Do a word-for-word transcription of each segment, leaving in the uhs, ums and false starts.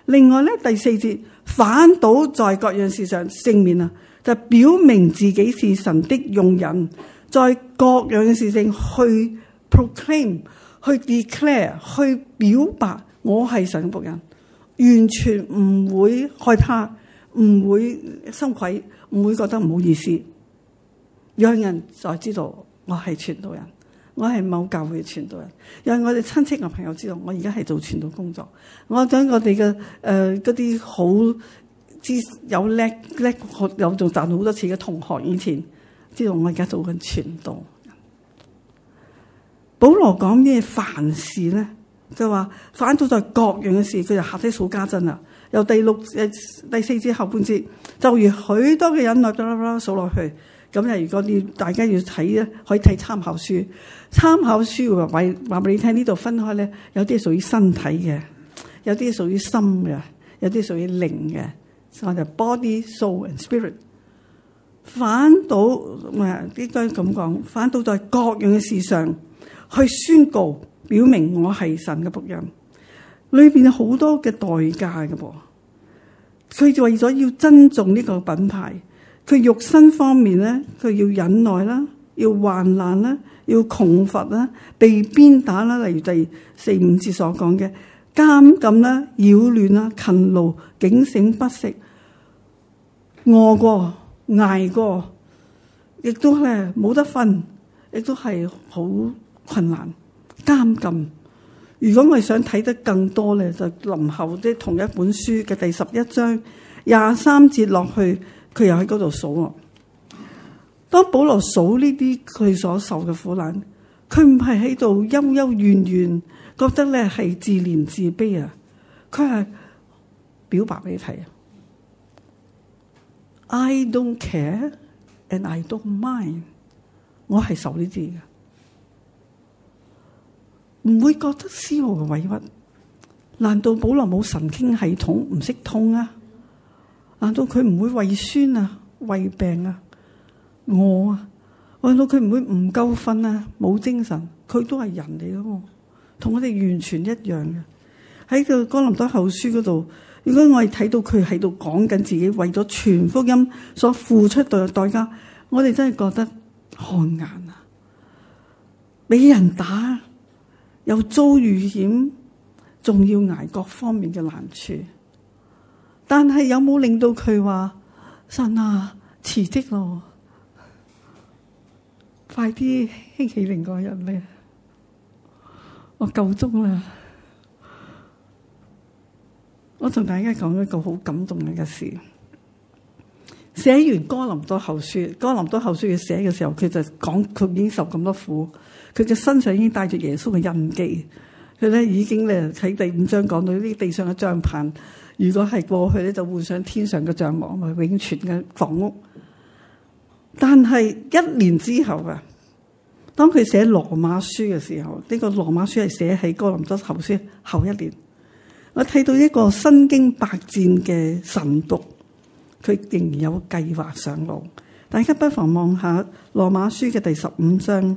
另外咧，第四節反倒在各樣事上正面啊，就表明自己是神的用人，在各樣嘅事情去 proclaim、去 declare、去表白我係神嘅僕人，完全唔會害怕，唔會羞愧，唔會覺得唔好意思，讓人才知道我係傳道人。我係某教會嘅傳道人，讓我哋親戚嘅朋友知道我而家係做傳道工作。我想我哋嘅誒嗰啲好知有叻叻有做賺好多次嘅同學，以前知道我而家做緊傳道。保羅講咩凡事咧，就話反倒在各樣嘅事，佢就下低數家珍啦。由第六誒第四節後半節，就如許多嘅忍耐，啦啦數落去。咁啊！如果你大家要睇咧，可以睇參考書。參考書話話話俾你聽，呢度分開咧，有啲係屬於身體嘅，有啲係屬於心嘅，有啲係屬於靈嘅。所以就 body、soul and spirit。反倒唔係應該咁講，反倒在各樣嘅事上去宣告，表明我係神嘅僕人。裏邊有好多嘅代價嘅噃，佢就為咗要珍重呢個品牌。佢肉身方面咧，佢要忍耐啦，要患難啦，要窮乏啦，被鞭打啦，例如第四五節所講嘅監禁啦、擾亂啦、勤勞、警醒不息、餓過、捱過，亦都咧冇得瞓，亦都係好困難。監禁，如果我哋想睇得更多咧，就林後即係同一本書嘅第十一章廿三節落去。佢又喺嗰度數喎。當保羅數呢啲佢所受嘅苦難，佢唔係喺度憂憂怨怨，覺得咧係自憐自卑啊。佢係表白俾你睇啊。I don't care and I don't mind。我係受呢啲嘅，唔會覺得絲毫嘅委屈。難道保羅冇神經系統唔識痛啊？難道佢唔會胃酸啊、胃病啊、餓啊？難道佢唔會唔夠瞓啊、冇精神？佢都係人嚟咯，同我哋完全一樣嘅。喺個哥林多後書嗰度，如果我哋睇到佢喺度講緊自己為咗傳福音所付出嘅代價，我哋真係覺得汗顏啊！俾人打，又遭遇險，仲要捱各方面嘅難處。但係有冇令到佢話神啊辭職咯？快啲興起另外一個人咧！我夠鐘啦！我同大家講一個好感動嘅事。寫完哥林多後書，哥林多後書佢寫嘅時候，佢就講佢已經受咁多苦，佢嘅身上已經帶住耶穌嘅印記。佢咧已經咧喺第五章講到呢啲地上嘅帳棚。如果係過去咧，就換上天上嘅帳幕，咪永存嘅房屋。但係一年之後啊，當佢寫羅馬書嘅時候，呢個羅馬書係寫喺哥林多後書後一年。我睇到一個身經百戰嘅神僕，佢仍然有計劃上路。大家不妨望下羅馬書嘅第十五章。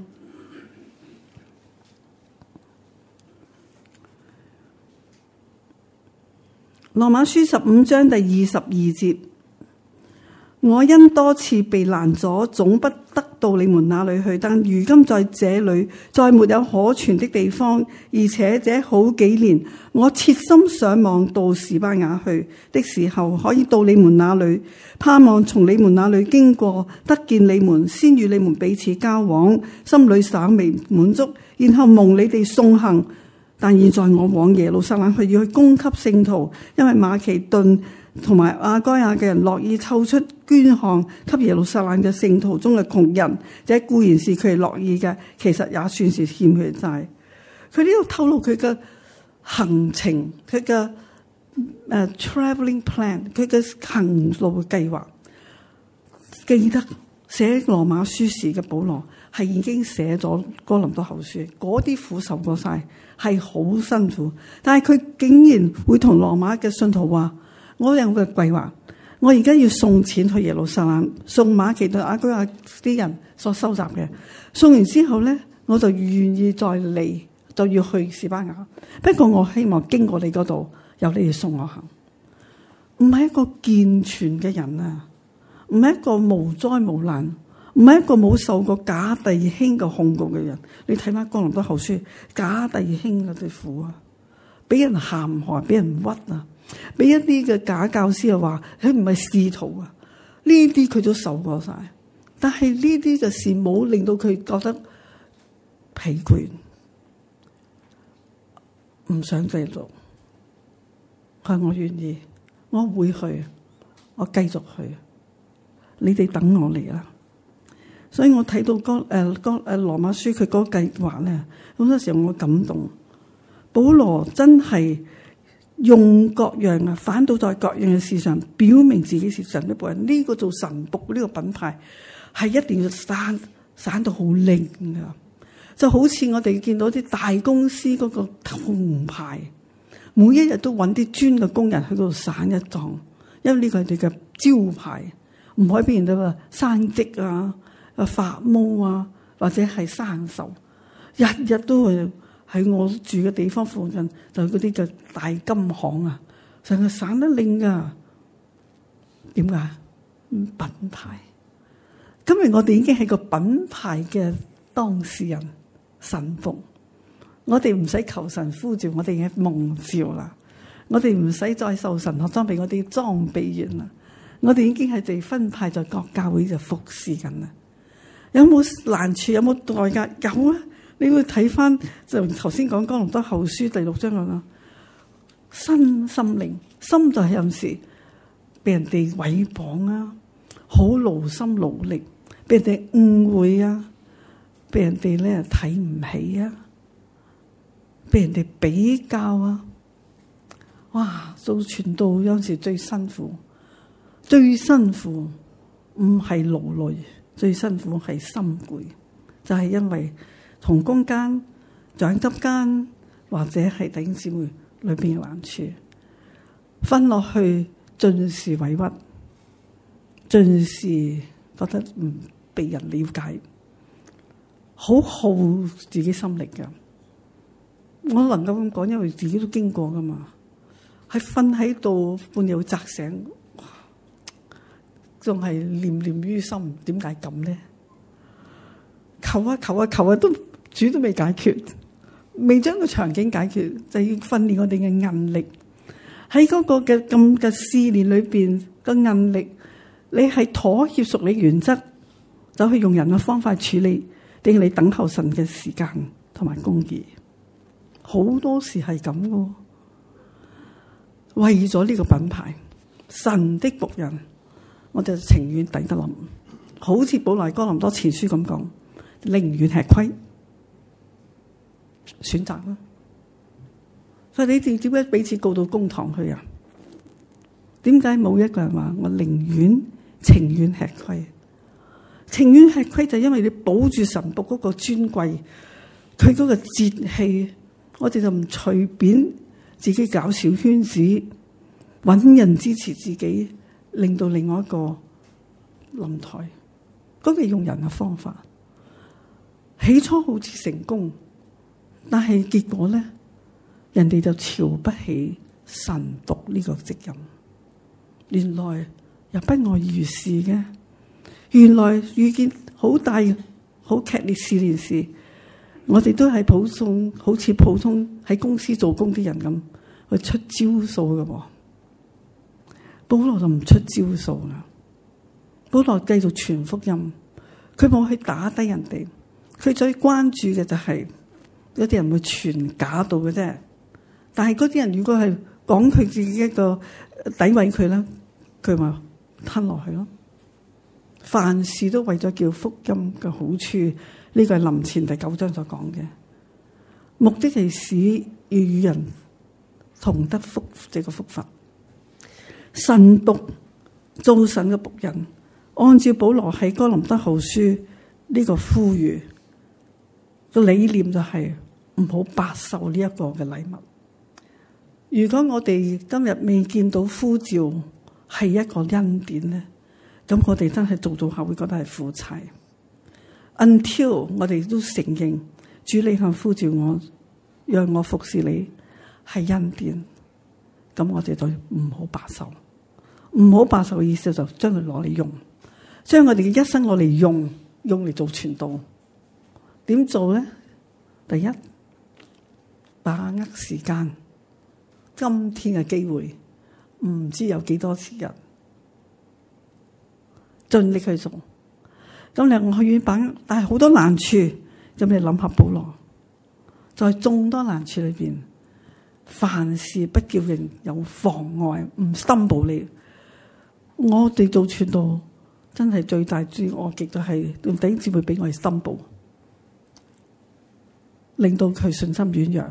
羅馬書十五章第二十二節，我因多次被攔阻，總不得到你們那裏去，但如今在這裏，在沒有可傳的地方，而且這好幾年，我切心想望到士巴雅去的時候，可以到你們那裏，盼望從你們那裏經過，得見你們，先與你們彼此交往，心裏稍微滿足，然後蒙你哋送行。但現在我往耶路撒冷去，要去供給聖徒，因為馬其頓同埋亞該亞嘅人樂意湊出捐項給耶路撒冷嘅聖徒中嘅窮人，這固然是佢哋樂意嘅，其實也算是欠佢哋債。佢呢度透露佢嘅行程，佢嘅誒 travelling plan， 佢嘅行路嘅計劃。記得寫羅馬書時嘅保羅係已經寫咗哥林多後書，嗰啲苦受過晒，係好辛苦。但係佢竟然會同羅馬嘅信徒話：我有個計劃，我而家要送錢去耶路撒冷，送馬其頓亞居亞啲人所收集嘅。送完之後咧，我就願意再嚟，就要去士巴雅。不過我希望經過你嗰度，由你哋送我行。 唔係一個健全嘅人啊，唔係一個無災無難，唔係一個冇受過假弟兄嘅控告嘅人。你睇翻哥林多後書，假弟兄嗰啲苦啊，俾人陷害，俾人屈啊，俾一啲嘅假教師又話佢唔係使徒啊，呢啲佢都受過晒。但係呢啲嘅事冇令到佢覺得疲倦，唔想繼續。佢話我願意，我會去，我繼續去。你哋等我嚟啦。所以我睇到哥誒哥誒羅馬書佢嗰個計劃咧，好多時候我感動。保羅真係用各樣啊，反倒在各樣嘅事上表明自己是神的僕人。呢、這個做神僕呢個品牌係一定要散散到好靚噶，就好似我哋見到啲大公司嗰個銅牌，每一日都揾啲專嘅工人去嗰度散一撞，因為呢個係佢嘅招牌，唔可以俾人哋話生積啊、啊發毛啊，或者係生銹，日日都會喺我住嘅地方附近，就嗰啲嘅大金行啊，成日散得靚噶。點解？品牌。今日我哋已經係個品牌嘅當事人、神僕，我哋唔使求神呼召，我哋已經蒙召啦。我哋唔使再受神學裝備，我哋裝備完啦。我哋已經係被分派在各教會就服侍緊啦。有冇難處？有冇代價？有啊！你會睇翻就頭先講哥林多後書第六章啦。身心靈心就係有時俾人哋毀謗啊，好勞心勞力。俾人哋誤會啊，俾人哋咧睇唔起啊，俾人哋比較啊，哇！做傳道有時最辛苦，最辛苦唔係勞累，最辛苦係心攰，就係、是、因為同工間、長執間或者係弟兄姊妹裏邊嘅難處，分落去盡是委屈，盡是覺得唔被人了解，好耗自己心力㗎。我能夠咁講，因為自己都經過噶嘛。係瞓喺度半夜會扎醒，仲係念念於心。點解咁呢？求啊求啊求啊，都主都未解決，未將個場景解決，就要訓練我哋嘅韌力。喺嗰個嘅咁嘅試煉裏邊，個韌力，你係妥協屬你原則，走去用人嘅方法處理，定係你等候神嘅時間同埋公義？好多時係咁嘅。為咗呢個品牌，神的僕人，我就情願抵得諗，好似保羅哥林多前書咁講，寧願吃虧，選擇啦。所以你哋點解彼此告到公堂去啊？點解冇一個人話我寧願情願吃虧？情願吃虧就因為你保住神僕嗰個尊貴，佢嗰個節氣，我哋就唔隨便自己搞小圈子，搵人支持自己，令到另外一個冧台。嗰個用人嘅方法，起初好似成功，但係結果咧，人哋就瞧不起神僕呢個職任。原來又不外如是嘅。原來遇見好大好劇烈試煉時，我哋都係普通，好似普通喺公司做工啲人咁去出招數嘅。保羅就唔出招數啦，保羅繼續傳福音，佢冇去打低人哋，佢最關注嘅就係有啲人會傳假道嘅啫。但係嗰啲人如果係講佢自己一個詆毀佢咧，佢咪吞落去咯。凡事都為咗叫福音嘅好處，呢個係林前第九章所講嘅，目的係使要與人同得福，這個福分。神僕做神嘅僕人，按照保羅喺哥林多後書呢個呼籲個理念就係唔好白受呢一個嘅禮物。如果我哋今日未見到呼召係一個恩典咧，咁我哋真係做做下會覺得係苦差。Until 我哋都承認主你向呼召我，讓我服侍你係恩典，咁我哋就唔好白受。 唔好把守嘅意思就將佢攞嚟用，將我哋嘅一生攞嚟用，用嚟做傳道。點做咧？第一，把握時間，今天嘅機會唔知有幾多次日，盡力去做。咁你我願意把握，但係好多難處，咁你諗下保羅，在眾多難處裏邊，凡事不叫人有妨礙，唔stumble你。我哋做傳道真係最大最惡極都係用弟兄姊妹俾我哋stumble，令到佢信心軟弱。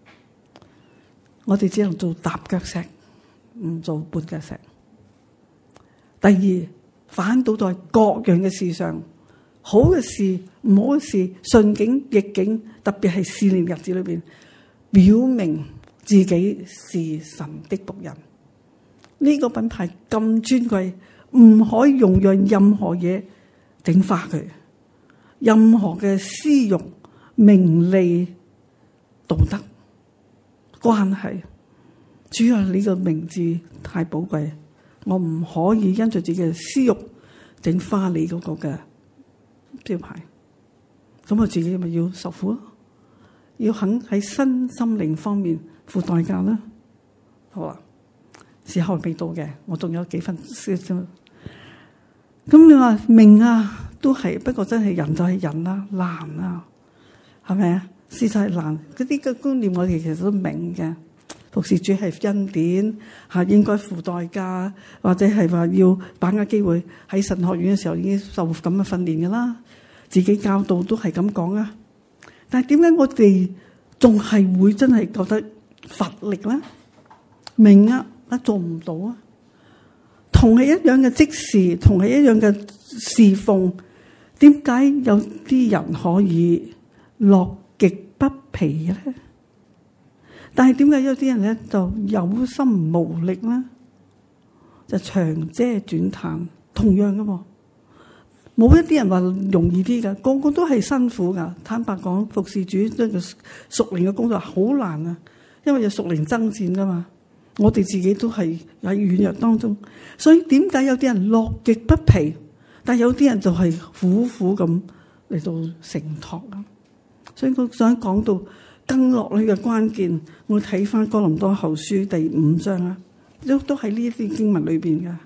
我哋只能做踏腳石，唔做絆腳石。第二，反倒在各樣嘅事上，好嘅事、唔好嘅事、順境逆境，特別係試煉日子裏邊，表明自己是神的僕人。呢、這個品牌咁尊貴，唔可以容讓任何嘢整花佢，任何嘅私欲、名利、道德關係。主啊，你個名字太寶貴，我唔可以因着自己嘅私欲整花你嗰個嘅招牌。咁我自己咪要受苦咯，要肯喺身心靈方面付代價啦。好啦，時候未到嘅，我仲有幾分少少。咁你話命啊，都係，不過真係人就係人啦，難啊，係咪啊？事實係難，嗰啲嘅觀念我哋其實都明嘅。服侍主係恩典，吓應該付代價，或者係話要把握機會。喺神學院嘅時候已經受咁嘅訓練噶啦，自己教導都係咁講啊。但係點解我哋仲係會真係覺得乏力咧？明啊，啊做唔到啊！同係一樣嘅職事，同係一樣嘅侍奉，點解有啲人可以樂極不疲咧？但係點解有啲人咧就有心無力咧？就長嗟短嘆，同樣噶喎。冇一啲人話容易啲噶，個個都係辛苦噶。坦白講，服侍主呢個屬靈嘅工作好難啊，因為有屬靈爭戰噶嘛。我哋自己都係喺軟弱當中，所以點解有啲人樂極不疲，但係有啲人就係苦苦咁嚟到承托啊。所以我想講到更落去嘅關鍵，我睇翻哥林多後書第五章啊，都都喺呢啲經文裏邊噶。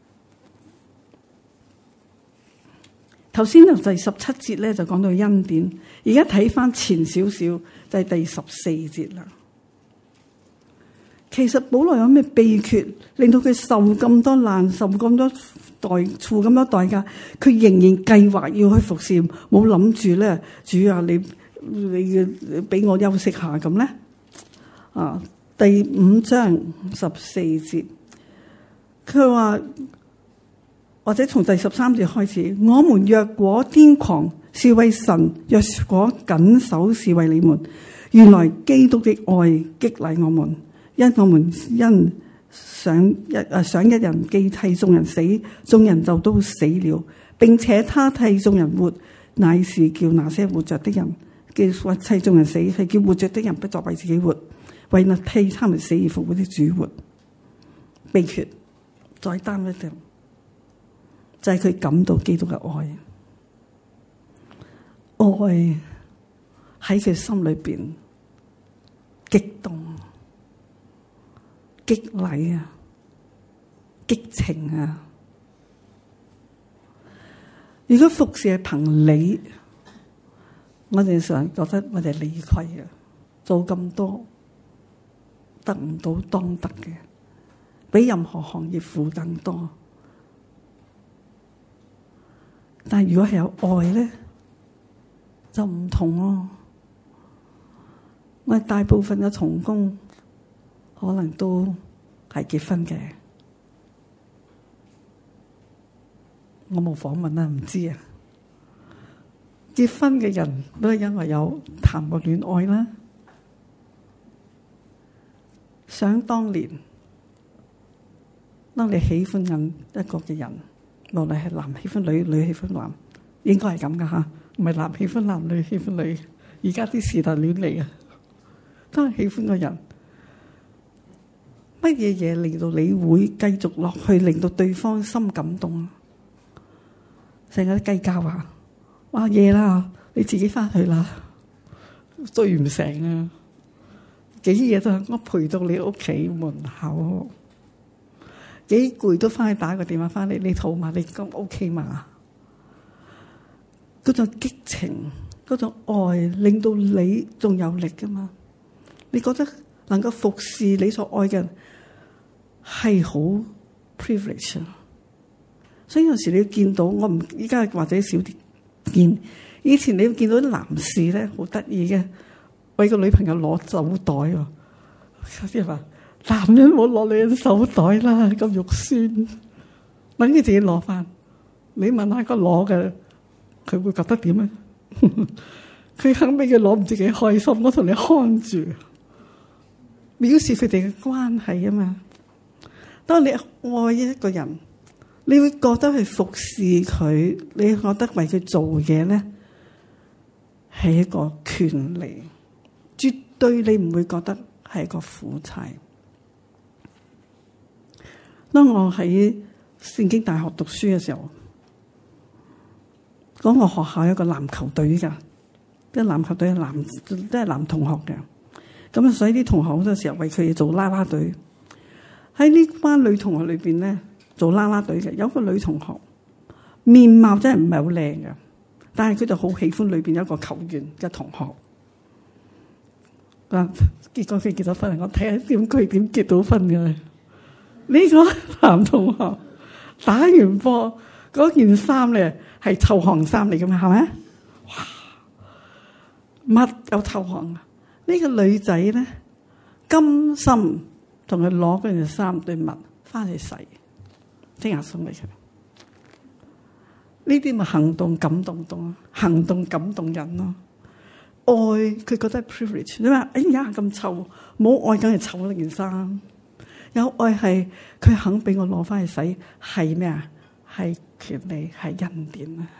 頭先由第十七節咧就講到恩典，而家睇翻前少少就係第十四節啦。其實保羅有咩秘訣令到佢受咁多難，受咁多代付咁多代價，佢仍然計劃要去服侍，冇諗住咧，主啊，你你俾我休息下咁咧？啊，第五章十四節，佢話。或者從第十三節開始，我們若果癲狂是為神，若果謹守是為你們。原來基督的愛激勵我們，因我們因想一誒想一人既替眾人死，眾人就都死了，並且他替眾人活，乃是叫那些活着的人，叫替眾人死，係叫活着的人不作為自己活，為那替他們死而復活的主活。秘訣再單一點。就係佢感到基督嘅愛，愛喺佢心裏邊激動、激勵啊、激情啊。如果服侍係憑理，我哋常覺得我哋理虧啊，做咁多得唔到當得嘅，比任何行業付更多。但係如果係有愛咧，就唔同咯。我哋大部分嘅同工可能都係結婚嘅，我冇訪問啦，唔知啊。結婚嘅人都係因為有談過戀愛啦。想當年，當你喜歡緊一個嘅人，無論係男喜歡女，女喜歡男，應該係咁噶吓，唔係男喜歡男，女喜歡女。而家啲時代亂嚟啊，都係喜歡個人。 乜嘢嘢令到你會繼續落去，令到對方心感動啊？成日都計較啊！哇，夜啦，你自己翻去啦，追唔成啊！幾夜都我陪到你屋企門口，幾攰都翻去打個電話翻嚟，你好嘛？你咁 OK 嘛？嗰種激情，嗰種愛，令到你仲有力噶嘛？你覺得能夠服侍你所愛嘅人係好 privilege 啊！所以有時你要見到我唔依家或者少啲見，以前你要見到啲男士咧好得意嘅，為個女朋友攞手袋喎，有啲人話男人冇攞女人手袋啦，咁肉酸，等佢自己攞翻。你問下個攞嘅，佢會覺得點啊？佢肯俾佢攞，唔知幾開心。我同你看住，表示佢哋嘅關係啊嘛。當你愛一個人，你會覺得去服侍佢，你覺得為佢做嘢咧係一個權利，絕對你唔會覺得係一個苦差。當我喺聖經大學讀書嘅時候，嗰個學校有一個籃球隊噶，啲籃球隊係男都係男同學嘅，咁所以啲同學好多時候為佢哋做啦啦隊。喺呢班女同學裏邊咧，做啦啦隊嘅有個女同學，面貌真係唔係好靚嘅，但係佢就好喜歡裏邊有一個球員嘅同學。啊，結果佢結咗婚，我睇下點佢點結到婚嘅。呢個男同學打完波嗰件衫咧係臭汗衫嚟嘅嘛，係咪？哇，乜有臭汗啊？呢個女仔咧甘心同佢攞嗰件衫對襪翻去洗，聽日送俾佢。呢啲咪行動感動動，行動感動人咯。愛佢覺得係 privilege， 你話哎呀咁臭，冇愛梗係臭呢件衫。有愛係佢肯俾我攞翻去洗，係咩啊？係權利，係恩典啊！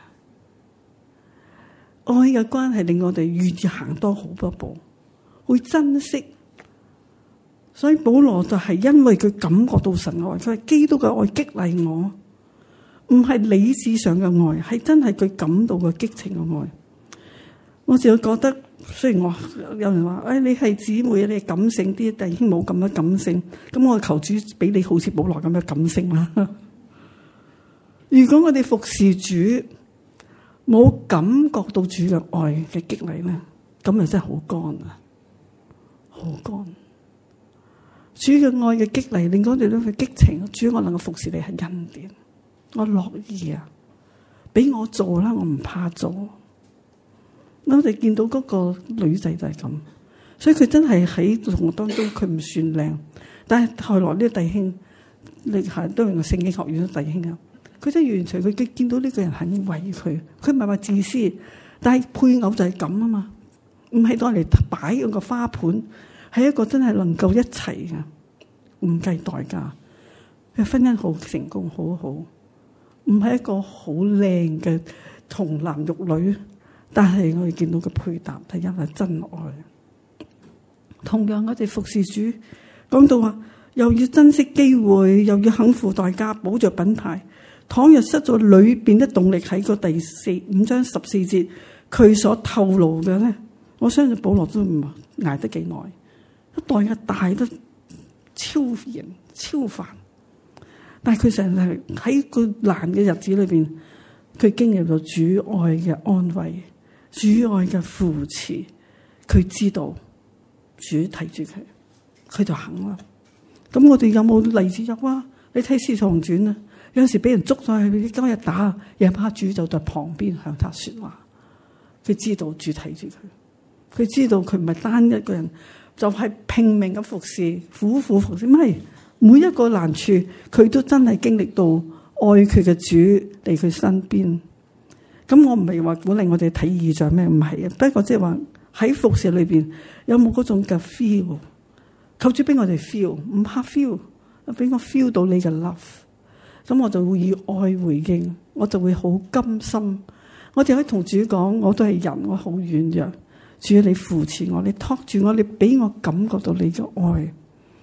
愛嘅關係令我哋願意行多好多步，會珍惜。所以保羅就係因為佢感覺到神愛，佢係基督嘅愛激勵我，唔係理智上嘅愛，係真係佢感到嘅激情嘅愛。我就覺得，雖然我有人話，誒，你係姊妹，你係感性啲，弟兄冇咁樣感性，咁我求主俾你好似保羅咁樣感性啦。如果我哋服侍主，冇感覺到主嘅愛嘅激勵咧，咁就真係好乾啊，好乾。主嘅愛嘅激勵令我哋都去激情，主我能夠服侍你係恩典，我樂意啊，俾我做啦，我唔怕做。我哋見到嗰個女仔就係咁，所以佢真係喺同學當中佢唔算靚，但係後來呢個弟兄，你係都係個聖經學院嘅弟兄啊，佢真係完全佢見到呢個人肯為佢，佢唔係話自私，但係配偶就係咁啊嘛，唔係當嚟擺嗰個花盤，係一個真係能夠一齊嘅，唔計代價，佢婚姻好成功，好好，唔係一個好靚嘅童男玉女。但係我哋見到嘅配搭係因為真愛。同樣我哋服侍主，講到話又要珍惜機會，又要肯付代價，保着品牌。倘若失咗裏邊的動力，喺個第四五章十四節佢所透露嘅咧，我相信保羅都唔捱得幾耐，代價大得超然超凡。但係佢成日係喺個難嘅日子裏邊，佢經歷到主愛嘅安慰。主愛嘅扶持，佢知道主睇住佢，佢就肯啦。咁我哋有冇例子入啊？你睇《使徒行傳》啊，有陣時俾人捉咗去，今日打，夜晚主就在旁邊向他說話。佢知道主睇住佢，佢知道佢唔係單一個人，就係、是、拼命咁服侍，苦苦服侍。唔係每一個難處，佢都真係經歷到愛佢嘅主嚟佢身邊。咁我唔係話鼓勵我哋睇異象咩？唔係啊，不過即係話喺服侍裏邊有冇嗰種嘅 feel？ 求主俾我哋 feel， 唔怕 feel， 俾我 feel 到你嘅 love， 咁我就會以愛回應，我就會好甘心。我哋可以同主講，我都係人，我好軟弱，主你扶持我，你托住我，你俾我感覺到你嘅愛。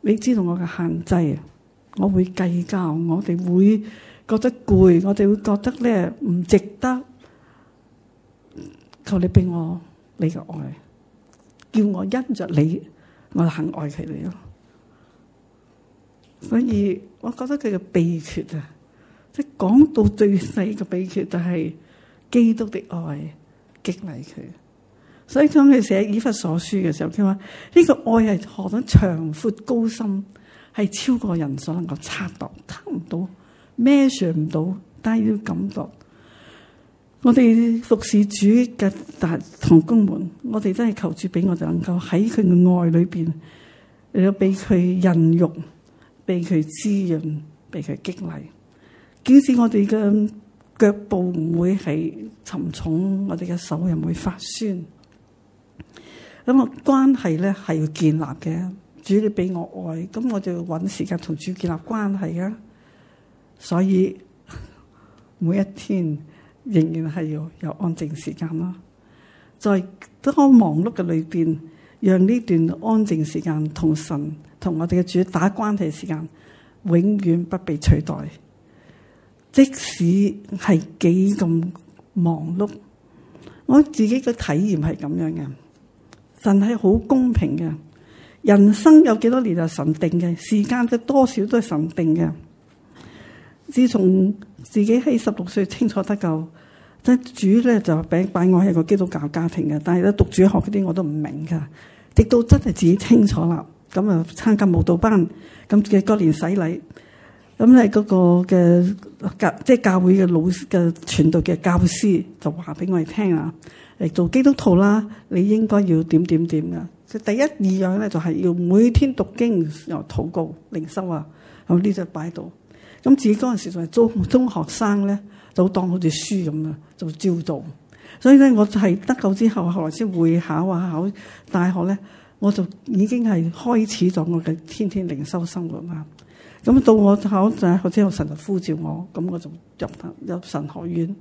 你知道我嘅限制，我會計較，我哋會覺得攰，我哋會覺得咧唔值得。求你俾我你嘅愛，叫我因着你，我就肯愛佢哋咯。所以我覺得佢嘅秘訣啊，即係講到最細嘅秘訣就係基督的愛激勵佢。所以當佢寫以弗所書嘅時候，佢話呢個愛係何等長闊高深，係超過人所能夠測度，測唔到，measure唔到，但係要感覺。我哋服侍主嘅大同工們，我哋真係求主俾我哋能夠喺佢嘅愛裏邊，嚟到俾佢孕育，俾佢滋潤，俾佢激勵，叫使我哋嘅腳步唔會係沉重，我哋嘅手又唔會發酸。咁啊，關係咧係要建立嘅。主你俾我愛，咁我就要揾時間同主建立關係啊。所以每一天仍然係要有安靜時間啦。在當忙碌嘅裏邊，讓呢段安靜時間同神同我哋嘅主打關係嘅時間，永遠不被取代。即使係幾咁忙碌，我自己嘅體驗係咁樣嘅。神係好公平嘅，人生有幾多年就神定嘅，時間嘅多少都係神定嘅。自從自己喺十六歲清楚得救，即係主咧就俾擺我係個基督教家庭嘅，但係咧讀主學嗰啲我都唔明噶。直到真係自己清楚啦，咁啊參加舞蹈班，咁嘅嗰年洗禮，咁咧嗰個嘅教即係教會嘅老師嘅傳道嘅教師就話俾我哋聽啊。嚟做基督徒啦，你應該要點點點噶。第一二樣咧就係要每天讀經又禱告靈修啊，咁呢就擺到。咁自己嗰陣時仲係中中學生咧，就當好似書咁啊，就照做。所以咧，我就係得救之後，後來先會考啊考大學咧，我就已經係開始咗我嘅天天靈修生活啦。咁到我考大學之後，神就呼召我，咁我就入入神學院。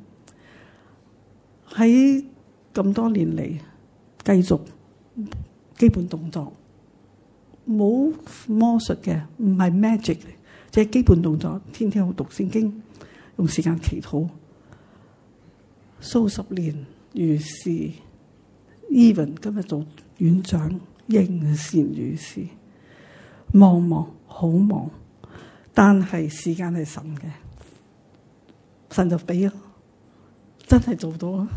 喺咁多年嚟，繼續基本動作，冇魔術嘅，唔係 magic， 即係基本動作。天天好讀聖經，用時間祈禱，數十年如是。even 今日做院長，仍然如是。忙忙好忙，但係時間係神嘅，神就俾咯，真係做到啊！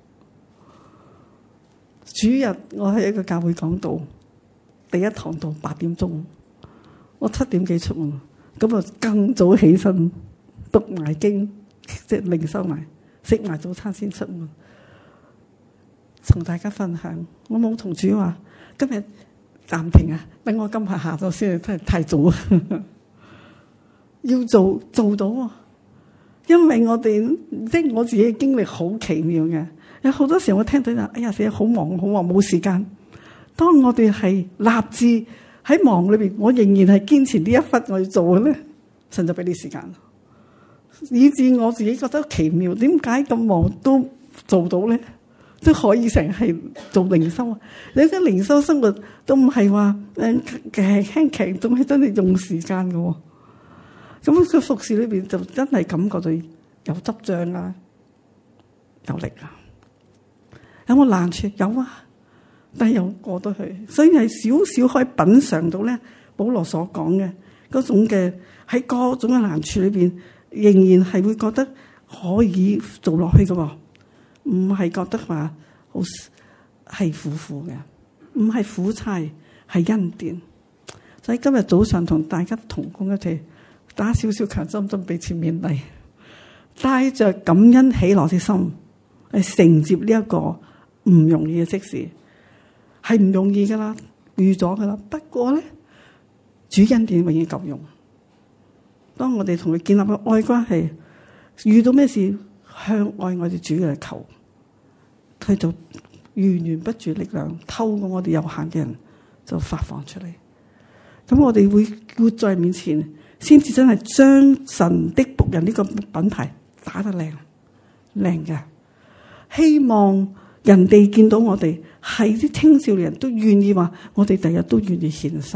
主日我喺一個教會講道，第一堂到八點鐘，我七點幾出門，咁啊更早起身讀埋經，即係靈修埋，食埋早餐先出門，同大家分享。我冇同主話今日暫停啊，等我今日下晝先，真係太早啊！要做做到啊，因為我哋即係我自己嘅經歷好奇妙嘅。有好多時候我聽到就，哎呀，死好忙好忙，冇時間。當我哋係立志喺忙裏邊，我仍然係堅持呢一忽我要做嘅咧，神就俾你時間，以致我自己覺得奇妙。點解咁忙都做到咧？都可以成係做靈修啊！你嘅靈修生活都唔係話誒輕輕騎，仲係真係用時間嘅。咁佢服侍裏邊就真係感覺到有執仗啊，有力啊。有冇難處？有啊，但係又過得去，所以係少少可以品嘗到咧。保羅所講嘅嗰種嘅喺各種嘅難處裏邊，仍然係會覺得可以做落去嘅，唔係覺得話好係苦苦嘅，唔係苦差，係恩典。所以今日早上同大家同工一齊打少少強心針，彼此勉勵，帶着感恩喜樂的心去承接呢一個唔容易嘅職事，係唔容易噶啦，預咗噶啦。不過咧，主恩典永遠夠用。當我哋同佢建立個愛關係，遇到咩事向愛我哋主嘅求，佢就源源不絕力量透過我哋有限嘅人就發放出嚟。咁我哋會活在面前，先至真係將神的僕人呢個品牌打得靚靚嘅。希望人哋見到我哋係啲青少年人都願意話，我哋第日都願意獻身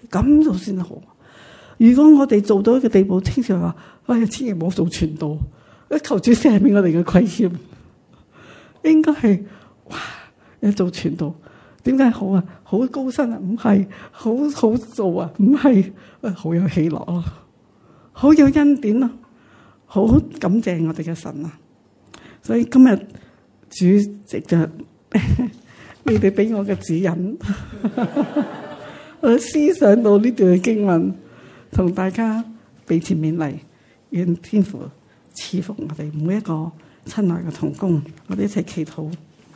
咁就先好。如果我哋做到一個地步，經常話，哎呀，千祈唔好做傳道，求主赦免我哋嘅虧欠。應該係哇，你做傳道點解好啊？好高薪啊？唔係，好好做啊？唔係，好有喜樂咯，好有恩典咯，好感謝我哋嘅神啊！所以今日主席就你哋俾我嘅指引，我思想到呢段嘅經文，同大家彼此勉勵，願天父賜福我哋每一個親愛嘅同工，我哋一齊祈禱。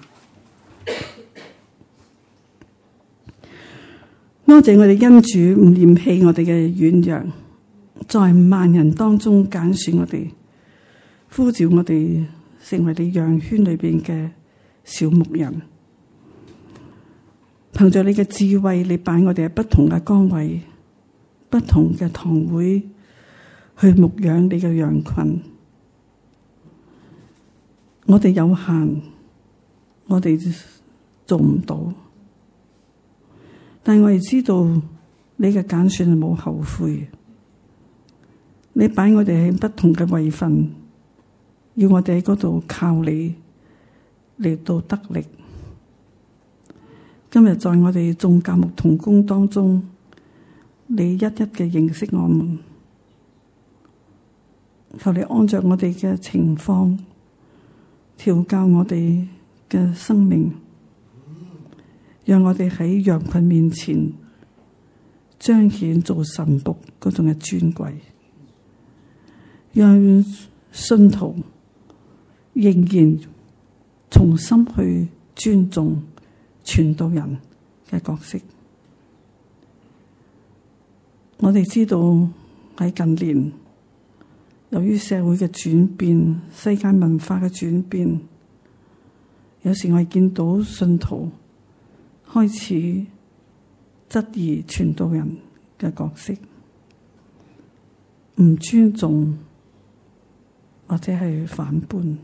多謝我哋恩主唔嫌棄我哋嘅軟弱，在萬人當中揀選我哋，呼召我哋成為你羊圈裏邊嘅小牧人。憑着你嘅智慧，你擺我哋喺不同嘅崗位、不同嘅堂會去牧養你嘅羊群。我哋有限，我哋做唔到，但係我哋知道你嘅揀選係冇後悔。你擺我哋喺不同嘅位份，要我哋喺嗰度靠你嚟到得力。今日在我哋眾教牧同工當中，你一一嘅認識我們，求你按着我哋嘅情況調教我哋嘅生命，讓我哋喺羊群面前彰顯做神僕嗰種嘅尊貴，讓信徒仍然重新去尊重傳道人嘅角色。我哋知道喺近年，由於社會嘅轉變、世界文化嘅轉變，有時我哋見到信徒開始質疑傳道人嘅角色，唔尊重或者係反叛。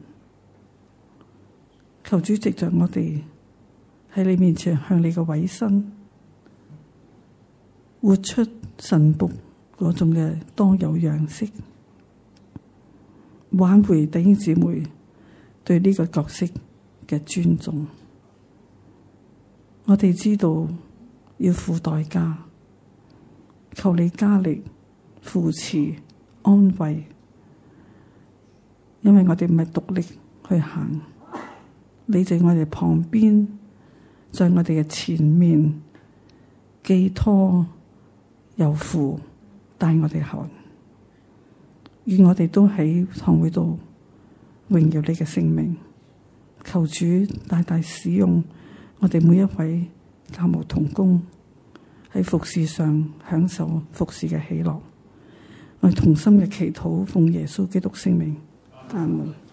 求主藉着我哋喺你面前向你嘅委身，活出神僕嗰種嘅當有樣式，挽回弟兄姊妹對呢個角色嘅尊重。我哋知道要付代價，求你加力扶持安慰，因為我哋唔係獨力去行，你在我哋旁邊，在我哋嘅前面寄託有扶帶我哋行，願我哋都喺堂會度榮耀你嘅聖名。求主大大使用我哋每一位教牧同工，喺服事上享受服事嘅喜樂。我哋同心嘅祈禱，奉耶穌基督聖名，阿門。